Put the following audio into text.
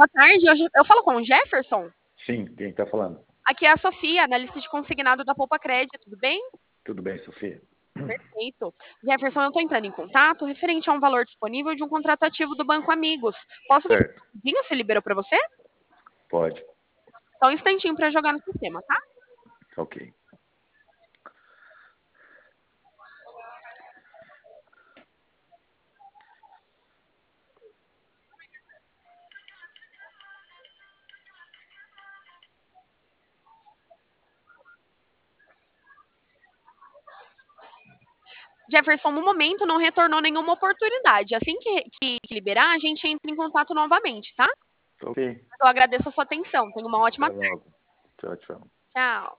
boa tarde. Eu falo com o Jefferson? Sim, quem está falando? Aqui é a Sofia, analista de consignado da Poupa Crédito, tudo bem? Tudo bem, Sofia? Perfeito. Jefferson, eu estou entrando em contato referente a um valor disponível de um contrato ativo do Banco Amigos. Posso verificar Certo, rapidinho se liberou para você? pode. Só um instantinho para jogar no sistema, tá? Ok. Jefferson, no momento, não retornou nenhuma oportunidade. Assim que liberar, a gente entra em contato novamente, tá? Ok. Eu agradeço a sua atenção. Tenha uma ótima Até tarde. logo. Tchau, tchau. Tchau.